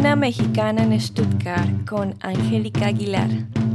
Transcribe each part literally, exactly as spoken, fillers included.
Una mexicana en Stuttgart con Angélica Aguilar.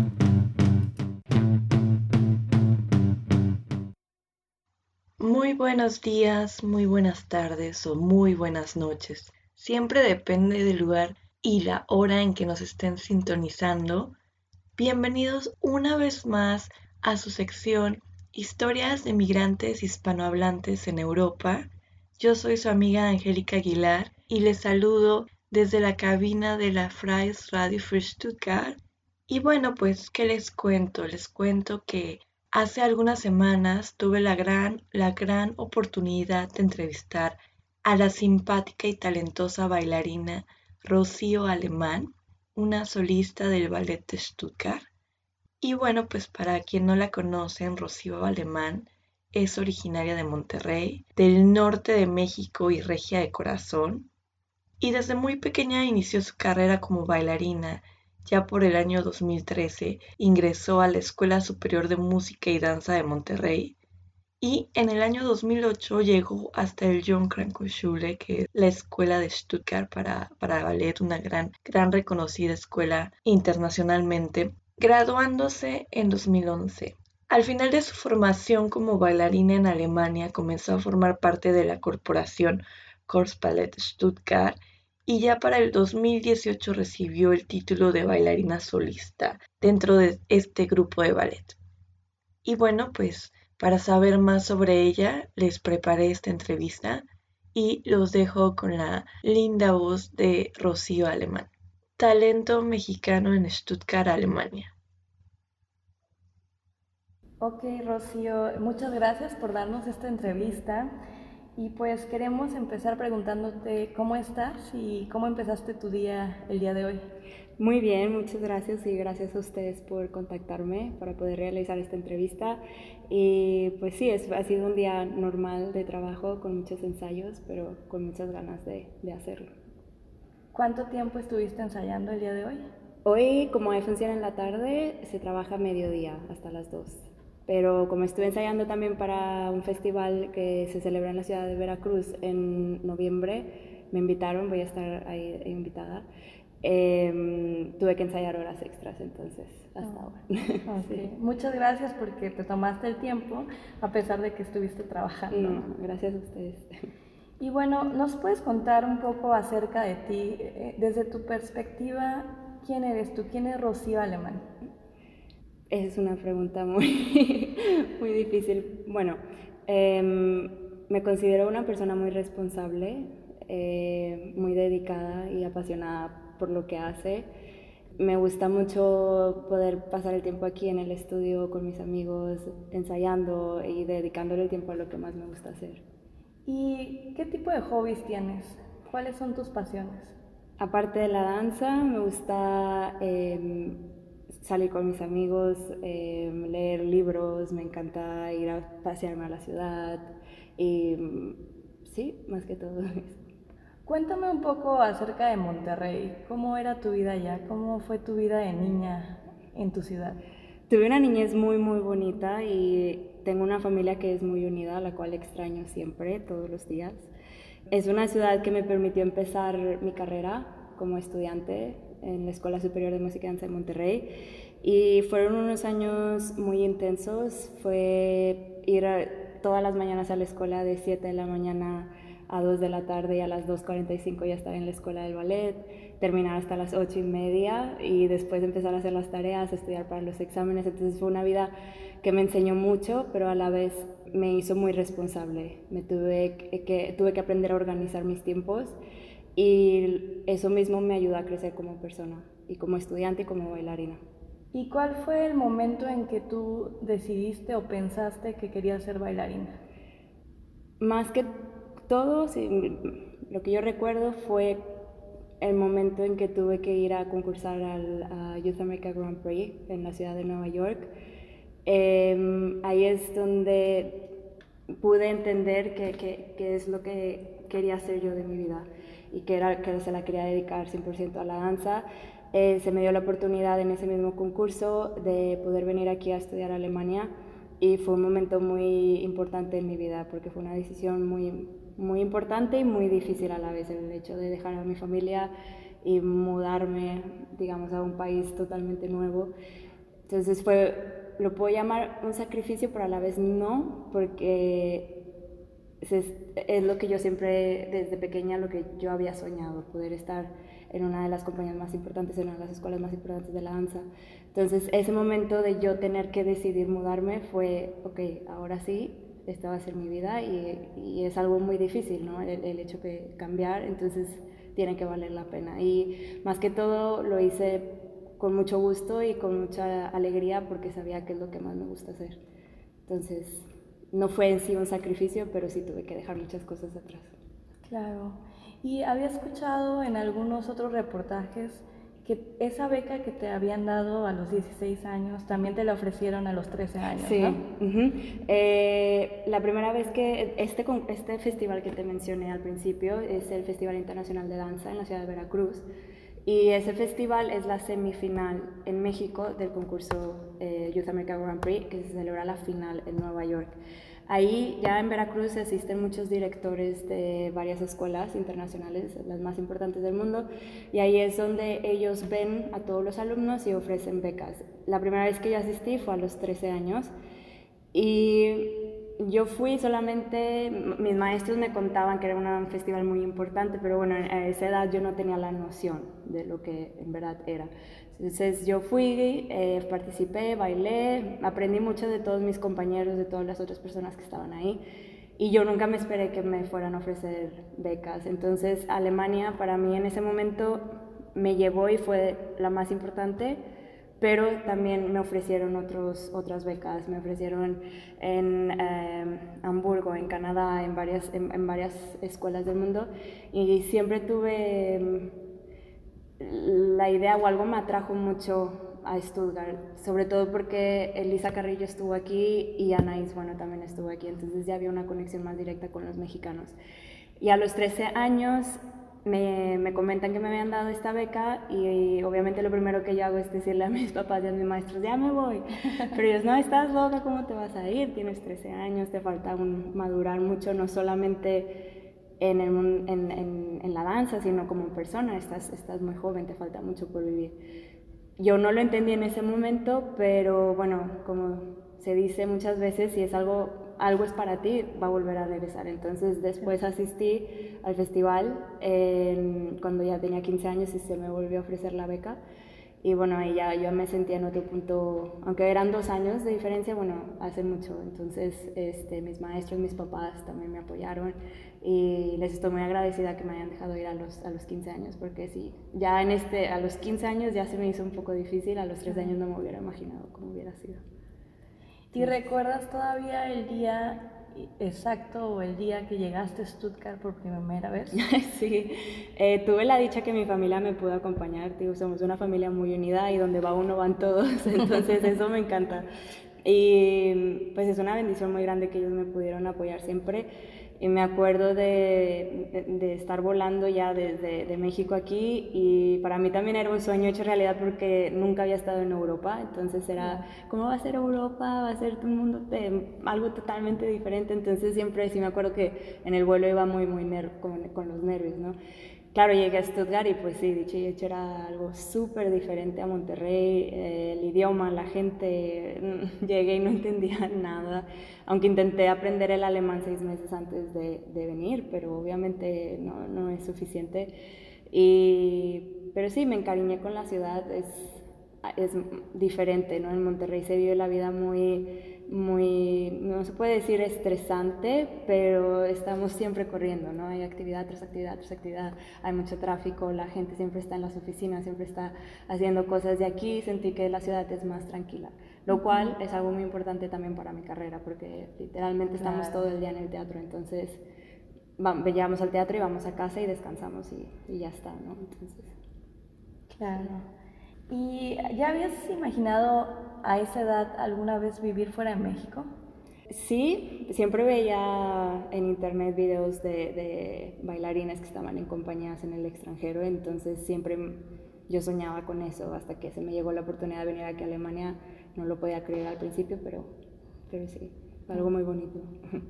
Muy buenos días, muy buenas tardes o muy buenas noches. Siempre depende del lugar y la hora en que nos estén sintonizando. Bienvenidos una vez más a su sección Historias de migrantes hispanohablantes en Europa. Yo soy su amiga Angélica Aguilar y les saludo desde la cabina de la Freies Radio für Stuttgart. Y bueno, pues, ¿qué les cuento? Les cuento que hace algunas semanas tuve la gran, la gran oportunidad de entrevistar a la simpática y talentosa bailarina Rocío Alemán, una solista del Ballet de Stuttgart. Y bueno, pues para quien no la conocen, Rocío Alemán es originaria de Monterrey, del norte de México y regia de corazón. Y desde muy pequeña inició su carrera como bailarina. Ya por el año dos mil trece ingresó a la Escuela Superior de Música y Danza de Monterrey. Y en el año dos mil ocho llegó hasta el John Cranko Schule, que es la escuela de Stuttgart para, para ballet, una gran, gran reconocida escuela internacionalmente, graduándose en dos mil once. Al final de su formación como bailarina en Alemania, comenzó a formar parte de la corporación Corpsballet Stuttgart y ya para el dos mil dieciocho recibió el título de bailarina solista dentro de este grupo de ballet. Y bueno, pues para saber más sobre ella, les preparé esta entrevista y los dejo con la linda voz de Rocío Alemán, talento mexicano en Stuttgart, Alemania. Ok, Rocío, muchas gracias por darnos esta entrevista y pues queremos empezar preguntándote cómo estás y cómo empezaste tu día el día de hoy. Muy bien, muchas gracias y gracias a ustedes por contactarme para poder realizar esta entrevista. Y pues sí, es, ha sido un día normal de trabajo con muchos ensayos, pero con muchas ganas de, de hacerlo. ¿Cuánto tiempo estuviste ensayando el día de hoy? Hoy, como hay función en la tarde, se trabaja a mediodía hasta las dos. Pero como estuve ensayando también para un festival que se celebra en la ciudad de Veracruz en noviembre, me invitaron, voy a estar ahí invitada. Eh, tuve que ensayar horas extras, entonces, hasta oh, ahora. Okay. Sí. Muchas gracias porque te tomaste el tiempo a pesar de que estuviste trabajando. No, gracias a ustedes. Y bueno, ¿nos puedes contar un poco acerca de ti? Desde tu perspectiva, ¿quién eres tú? ¿Quién es Rocío Alemán? Es una pregunta muy, muy difícil. Bueno, eh, me considero una persona muy responsable, eh, muy dedicada y apasionada por lo que hace. Me gusta mucho poder pasar el tiempo aquí en el estudio con mis amigos, ensayando y dedicándole el tiempo a lo que más me gusta hacer. ¿Y qué tipo de hobbies tienes? ¿Cuáles son tus pasiones? Aparte de la danza, me gusta eh, salir con mis amigos, eh, leer libros, me encanta ir a pasearme a la ciudad y sí, más que todo eso. Cuéntame un poco acerca de Monterrey. ¿Cómo era tu vida allá? ¿Cómo fue tu vida de niña en tu ciudad? Tuve una niñez muy, muy bonita y tengo una familia que es muy unida, a la cual extraño siempre, todos los días. Es una ciudad que me permitió empezar mi carrera como estudiante en la Escuela Superior de Música y Danza de Monterrey y fueron unos años muy intensos. Fue ir a, todas las mañanas a la escuela de siete de la mañana a dos de la tarde y a las dos cuarenta y cinco ya estar en la escuela del ballet, terminar hasta las ocho y media y después empezar a hacer las tareas, estudiar para los exámenes. Entonces fue una vida que me enseñó mucho, pero a la vez me hizo muy responsable. Me tuve que, tuve que aprender a organizar mis tiempos y eso mismo me ayudó a crecer como persona y como estudiante y como bailarina. ¿Y cuál fue el momento en que tú decidiste o pensaste que querías ser bailarina? Más que todo, sí, lo que yo recuerdo fue el momento en que tuve que ir a concursar al a Youth America Grand Prix en la ciudad de Nueva York. Eh, ahí es donde pude entender qué que, que es lo que quería hacer yo de mi vida y que, era, que se la quería dedicar cien por ciento a la danza. Eh, se me dio la oportunidad en ese mismo concurso de poder venir aquí a estudiar a Alemania y fue un momento muy importante en mi vida porque fue una decisión muy, muy importante y muy difícil a la vez, el hecho de dejar a mi familia y mudarme, digamos, a un país totalmente nuevo. Entonces fue, lo puedo llamar un sacrificio, pero a la vez no, porque es, es lo que yo siempre, desde pequeña, lo que yo había soñado, poder estar en una de las compañías más importantes, en una de las escuelas más importantes de la danza. Entonces ese momento de yo tener que decidir mudarme fue, ok, ahora sí, esta va a ser mi vida, y, y es algo muy difícil, ¿no? El, el hecho de cambiar, entonces tiene que valer la pena. Y más que todo lo hice con mucho gusto y con mucha alegría porque sabía que es lo que más me gusta hacer. Entonces, no fue en sí un sacrificio, pero sí tuve que dejar muchas cosas atrás. Claro. Y había escuchado en algunos otros reportajes que esa beca que te habían dado a los dieciséis años también te la ofrecieron a los trece años, sí, ¿no? Uh-huh. Eh, la primera vez que este, este festival que te mencioné al principio es el Festival Internacional de Danza en la ciudad de Veracruz, y ese festival es la semifinal en México del concurso eh, Youth America Grand Prix, que se celebra la final en Nueva York. Ahí ya en Veracruz asisten muchos directores de varias escuelas internacionales, las más importantes del mundo, y ahí es donde ellos ven a todos los alumnos y ofrecen becas. La primera vez que yo asistí fue a los trece años, y yo fui solamente, mis maestros me contaban que era un festival muy importante, pero bueno, a esa edad yo no tenía la noción de lo que en verdad era. Entonces yo fui, eh, participé, bailé, aprendí mucho de todos mis compañeros, de todas las otras personas que estaban ahí, y yo nunca me esperé que me fueran a ofrecer becas. Entonces Alemania para mí en ese momento me llevó y fue la más importante, pero también me ofrecieron otros, otras becas, me ofrecieron en eh, Hamburgo, en Canadá, en varias, en, en varias escuelas del mundo, y siempre tuve la idea, o algo me atrajo mucho a Stuttgart, sobre todo porque Elisa Carrillo estuvo aquí y Anaís, bueno, también estuvo aquí, entonces ya había una conexión más directa con los mexicanos. Y a los trece años me, me comentan que me habían dado esta beca, y, y obviamente lo primero que yo hago es decirle a mis papás y a mis maestros, ya me voy. Pero ellos, no, estás loca, ¿cómo te vas a ir? Tienes trece años, te falta un, madurar mucho, no solamente en, el, en, en, en la danza, sino como persona, estás, estás muy joven, te falta mucho por vivir. Yo no lo entendí en ese momento, pero bueno, como se dice muchas veces, si es algo, algo es para ti, va a volver a regresar. Entonces después asistí al festival eh, cuando ya tenía quince años y se me volvió a ofrecer la beca. Y bueno, ahí ya yo me sentía en otro punto, aunque eran dos años de diferencia, bueno, hace mucho. Entonces este, mis maestros, mis papás también me apoyaron, y les estoy muy agradecida que me hayan dejado ir a los, a los quince años, porque sí, ya en este, a los quince años ya se me hizo un poco difícil, a los trece años no me hubiera imaginado cómo hubiera sido. ¿Y recuerdas todavía el día exacto o el día que llegaste a Stuttgart por primera vez? Sí, eh, tuve la dicha que mi familia me pudo acompañar, digo, somos una familia muy unida y donde va uno van todos, entonces eso me encanta. Y pues es una bendición muy grande que ellos me pudieron apoyar siempre. Y me acuerdo de, de, de estar volando ya desde de México aquí, y para mí también era un sueño hecho realidad porque nunca había estado en Europa, entonces era, ¿cómo va a ser Europa? Va a ser un mundo de, algo totalmente diferente, entonces siempre sí me acuerdo que en el vuelo iba muy, muy ner con, con los nervios, ¿no? Claro, llegué a Stuttgart y pues sí, dicho y hecho era algo súper diferente a Monterrey, eh, el idioma, la gente, llegué y no entendía nada, aunque intenté aprender el alemán seis meses antes de, de venir, pero obviamente no, no es suficiente. Y, pero sí, me encariñé con la ciudad, es, es diferente, ¿no? En Monterrey se vive la vida muy, muy, no se puede decir estresante, pero estamos siempre corriendo, ¿no? Hay actividad tras actividad tras actividad, hay mucho tráfico, la gente siempre está en las oficinas, siempre está haciendo cosas. De aquí sentí que la ciudad es más tranquila, lo cual es algo muy importante también para mi carrera, porque literalmente estamos Claro. todo el día en el teatro, entonces vamos, llegamos al teatro y vamos a casa y descansamos y, y ya está, ¿no? Entonces, claro. ¿Y ya habías imaginado a esa edad alguna vez vivir fuera de México? sí, siempre veía en internet videos de, de bailarines que estaban en compañías en el extranjero, entonces siempre yo soñaba con eso hasta que se me llegó la oportunidad de venir aquí a Alemania. No lo podía creer al principio, pero, pero sí, fue algo muy bonito.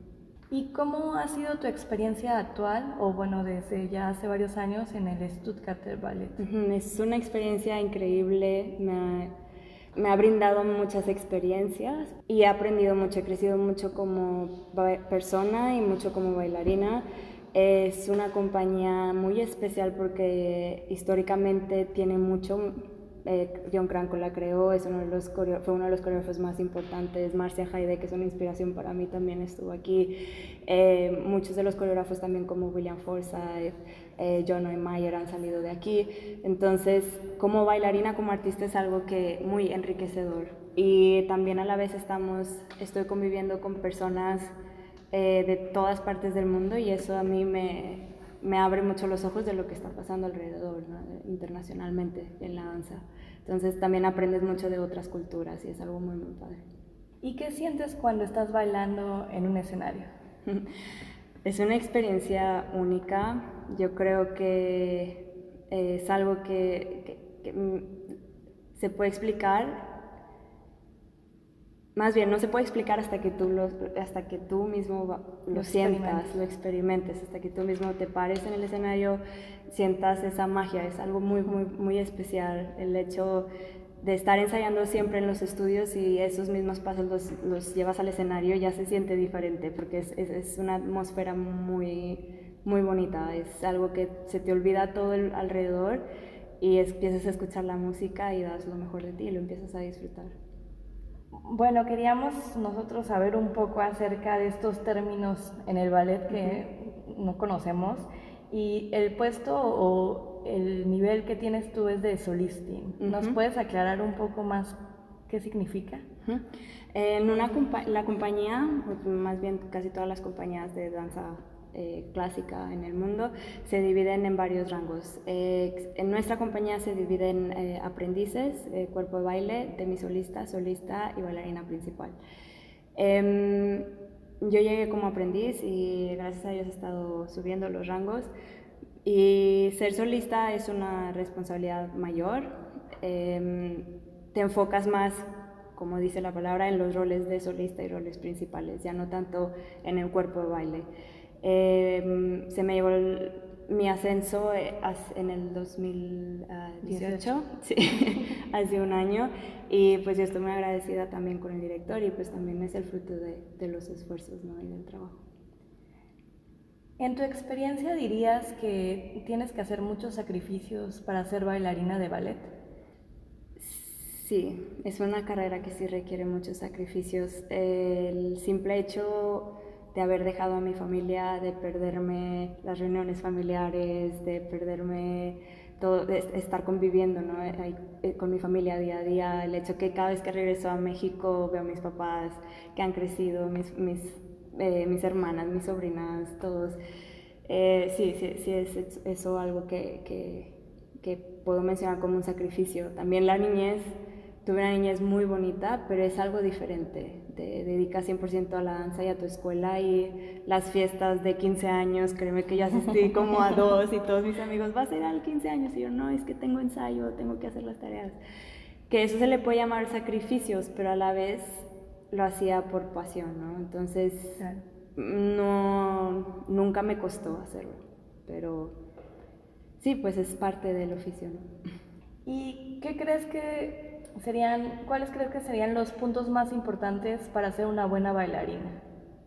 ¿Y cómo ha sido tu experiencia actual, o bueno, desde ya hace varios años en el Stuttgarter Ballet? Es una experiencia increíble, me ha, me ha brindado muchas experiencias y he aprendido mucho, he crecido mucho como persona y mucho como bailarina. Es una compañía muy especial porque históricamente tiene mucho. Eh, John Cranko la creó, es uno de los fue uno de los coreógrafos más importantes. Marcia Haydé, que es una inspiración para mí, también estuvo aquí. Eh, muchos de los coreógrafos también, como William Forsythe, eh, John Neumeier, han salido de aquí. Entonces, como bailarina, como artista, es algo que muy enriquecedor. Y también a la vez estamos, estoy conviviendo con personas eh, de todas partes del mundo, y eso a mí me, me abre mucho los ojos de lo que está pasando alrededor, ¿no? Internacionalmente en la danza. Entonces también aprendes mucho de otras culturas y es algo muy, muy padre. ¿Y qué sientes cuando estás bailando en un escenario? Es una experiencia única. Yo creo que es algo que, que, que se puede explicar. Más bien, no se puede explicar hasta que tú, lo, hasta que tú mismo lo, lo sientas, lo experimentes, hasta que tú mismo te pares en el escenario, sientas esa magia. Es algo muy, muy, muy especial. El hecho de estar ensayando siempre en los estudios y esos mismos pasos los, los llevas al escenario, ya se siente diferente, porque es, es, es una atmósfera muy, muy bonita. Es algo que se te olvida todo el alrededor y es, empiezas a escuchar la música y das lo mejor de ti y lo empiezas a disfrutar. Bueno, queríamos nosotros saber un poco acerca de estos términos en el ballet que uh-huh. no conocemos, y el puesto o el nivel que tienes tú es de solistin. Uh-huh. ¿Nos puedes aclarar un poco más qué significa? Uh-huh. En una compa- la compañía, más bien casi todas las compañías de danza Eh, clásica en el mundo, se dividen en varios rangos. Eh, en nuestra compañía se dividen eh, aprendices, eh, cuerpo de baile, demisolista, solista y bailarina principal. Eh, yo llegué como aprendiz y gracias a Dios he estado subiendo los rangos, y ser solista es una responsabilidad mayor. Eh, te enfocas más, como dice la palabra, en los roles de solista y roles principales, ya no tanto en el cuerpo de baile. Eh, se me llevó el, mi ascenso en el dos mil dieciocho, sí, hace un año, y pues yo estoy muy agradecida también con el director, y pues también es el fruto de, de los esfuerzos, ¿no? Y del trabajo. ¿En tu experiencia dirías que tienes que hacer muchos sacrificios para ser bailarina de ballet? Sí, es una carrera que sí requiere muchos sacrificios. El simple hecho de haber dejado a mi familia, de perderme las reuniones familiares, de perderme todo, de estar conviviendo, ¿no? con mi familia día a día, el hecho que cada vez que regreso a México veo a mis papás que han crecido, mis, mis, eh, mis hermanas, mis sobrinas, todos. Eh, sí, sí, sí, es eso algo que, que, que puedo mencionar como un sacrificio. También la niñez. Tuve una niñez muy bonita, pero es algo diferente. Te dedicas cien por ciento a la danza y a tu escuela, y las fiestas de quince años, créeme que yo asistí como a dos, y todos mis amigos, ¿vas a ir al quince años? Y yo, no, es que tengo ensayo, tengo que hacer las tareas. Que eso se le puede llamar sacrificios, pero a la vez lo hacía por pasión, ¿no? Entonces, no, nunca me costó hacerlo, pero sí, pues es parte del oficio, ¿no? ¿Y qué crees que serían, cuáles crees que serían los puntos más importantes para ser una buena bailarina?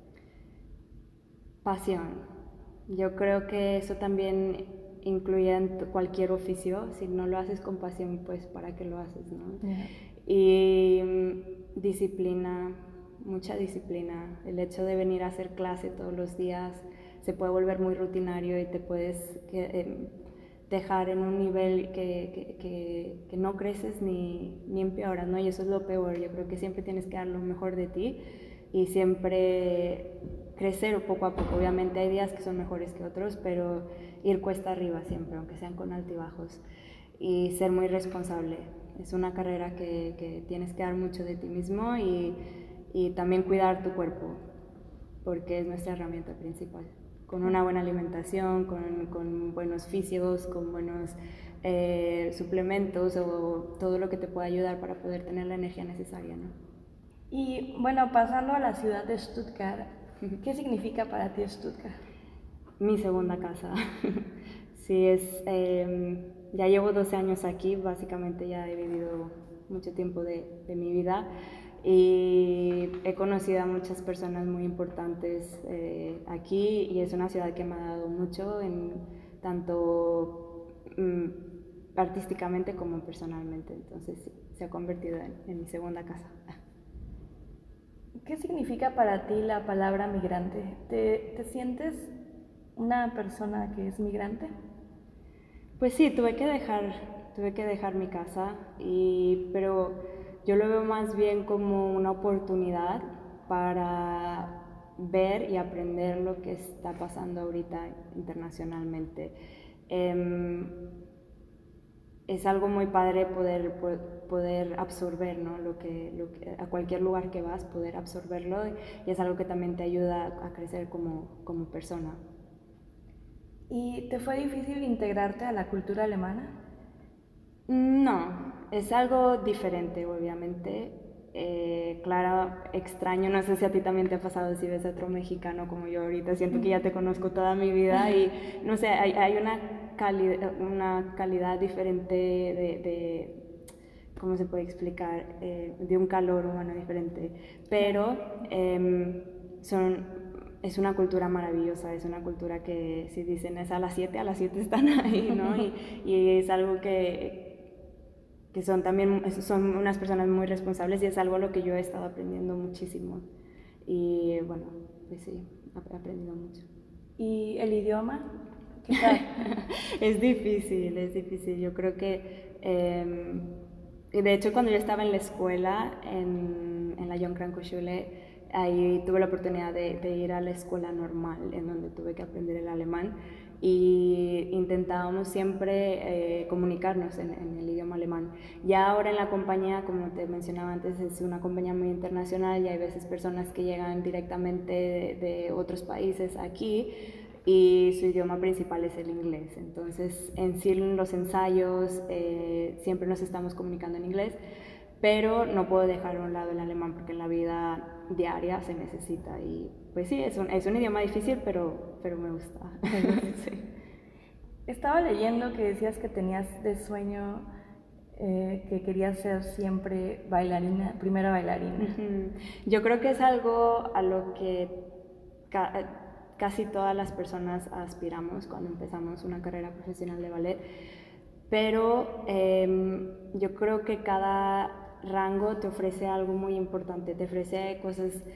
Pasión. Yo creo que eso también incluye en cualquier oficio. Si no lo haces con pasión, pues ¿para qué lo haces, no? Yeah. Y um, disciplina, mucha disciplina. El hecho de venir a hacer clase todos los días se puede volver muy rutinario y te puedes que, eh, dejar en un nivel que, que, que, que no creces ni, ni empeoras, ¿no? Y eso es lo peor. Yo creo que siempre tienes que dar lo mejor de ti y siempre crecer poco a poco. Obviamente hay días que son mejores que otros, pero ir cuesta arriba siempre, aunque sean con altibajos. Y ser muy responsable. Es una carrera que, que tienes que dar mucho de ti mismo, y, y también cuidar tu cuerpo, porque es nuestra herramienta principal. Con una buena alimentación, con, con buenos fisios, con buenos eh, suplementos, o todo lo que te pueda ayudar para poder tener la energía necesaria, ¿no? Y bueno, pasando a la ciudad de Stuttgart, ¿Qué significa para ti Stuttgart? Mi segunda casa. Sí, es, eh, ya llevo doce años aquí, básicamente ya he vivido mucho tiempo de, de mi vida y he conocido a muchas personas muy importantes eh, aquí y es una ciudad que me ha dado mucho, en, tanto mm, artísticamente como personalmente, entonces sí, se ha convertido en, en mi segunda casa. ¿Qué significa para ti la palabra migrante? ¿Te, te sientes una persona que es migrante? Pues sí, tuve que dejar, tuve que dejar mi casa, y, pero yo lo veo más bien como una oportunidad para ver y aprender lo que está pasando ahorita internacionalmente. Eh, es algo muy padre poder, poder absorber, ¿no? Lo que, lo que, a cualquier lugar que vas, poder absorberlo, y es algo que también te ayuda a crecer como, como persona. ¿Y te fue difícil integrarte a la cultura alemana? No, es algo diferente, obviamente. Eh, claro, extraño, no sé si a ti también te ha pasado si ves a otro mexicano como yo ahorita, siento que ya te conozco toda mi vida y no sé, hay, hay una, cali una calidad diferente de, de, ¿cómo se puede explicar? Eh, de un calor humano diferente, pero eh, son es una cultura maravillosa, es una cultura que si dicen es a las siete, a las siete están ahí, ¿no? Y, y es algo que, que son también, son unas personas muy responsables y es algo a lo que yo he estado aprendiendo muchísimo. Y bueno, pues sí, he aprendido mucho. ¿Y el idioma? ¿Qué tal? Es difícil, es difícil. Yo creo que, eh, y de hecho cuando yo estaba en la escuela, en, en la John Cranko Schule, ahí tuve la oportunidad de, de ir a la escuela normal, en donde tuve que aprender el alemán, y intentábamos siempre eh, comunicarnos en, en el idioma alemán. Ya ahora en la compañía, como te mencionaba antes, es una compañía muy internacional y hay veces personas que llegan directamente de, de otros países aquí y su idioma principal es el inglés. Entonces, en sí, en los ensayos eh, siempre nos estamos comunicando en inglés, pero no puedo dejar a un lado el alemán porque en la vida diaria se necesita. Y pues sí, es un, es un idioma difícil, pero, pero me gusta. Sí. Estaba leyendo que decías que tenías de sueño eh, que querías ser siempre bailarina, primera bailarina. Uh-huh. Yo creo que es algo a lo que ca casi todas las personas aspiramos cuando empezamos una carrera profesional de ballet, pero eh, yo creo que cada rango te ofrece algo muy importante, te ofrece cosas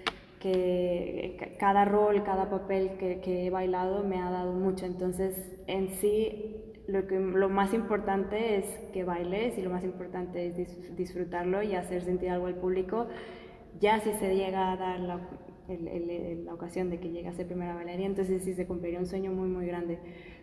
que cada rol, cada papel que, que he bailado me ha dado mucho, entonces en sí lo, que, lo más importante es que bailes y lo más importante es dis, disfrutarlo y hacer sentir algo al público. Ya si se llega a dar la, el, el, la ocasión de que llegue a ser primera bailarina, entonces sí se cumpliría un sueño muy muy grande,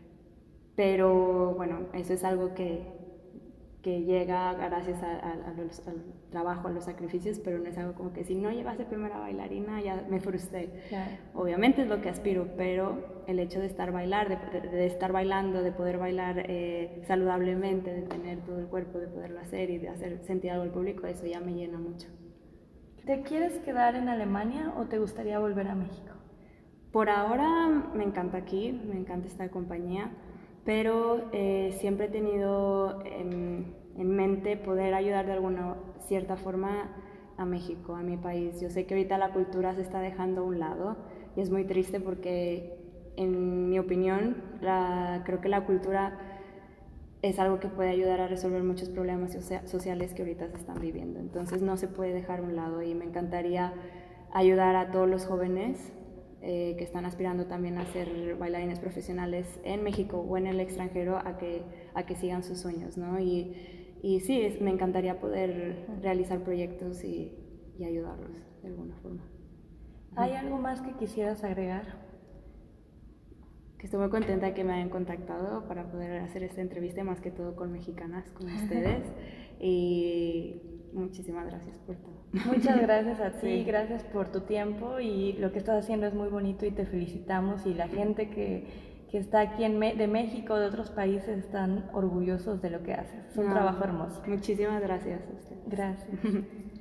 pero bueno, eso es algo que, que llega gracias a, a, a los, al trabajo, a los sacrificios, pero no es algo como que si no llegas a ser primera bailarina ya me frustré. Claro. Obviamente es lo que aspiro, pero el hecho de estar bailar, de, de, de estar bailando, de poder bailar eh, saludablemente, de tener todo el cuerpo, de poderlo hacer y de hacer sentir algo al público, eso ya me llena mucho. ¿Te quieres quedar en Alemania o te gustaría volver a México? Por ahora me encanta aquí, me encanta esta compañía, pero eh, siempre he tenido en, en mente poder ayudar de alguna cierta forma a México, a mi país. Yo sé que ahorita la cultura se está dejando a un lado y es muy triste porque, en mi opinión, la, creo que la cultura es algo que puede ayudar a resolver muchos problemas sociales que ahorita se están viviendo. Entonces no se puede dejar a un lado y me encantaría ayudar a todos los jóvenes eh, que están aspirando también a ser bailarines profesionales en México o en el extranjero a que, a que sigan sus sueños, ¿no? Y, y sí, es, me encantaría poder realizar proyectos y, y ayudarlos de alguna forma. ¿Hay algo más que quisieras agregar? Que estoy muy contenta de que me hayan contactado para poder hacer esta entrevista, más que todo con mexicanas como ustedes. Y muchísimas gracias por todo. Muchas gracias a ti, Sí. Gracias por tu tiempo, y lo que estás haciendo es muy bonito y te felicitamos, y la gente que, que está aquí en Me de México, de otros países, están orgullosos de lo que haces. Es un No, trabajo hermoso. Muchísimas gracias a usted. Gracias.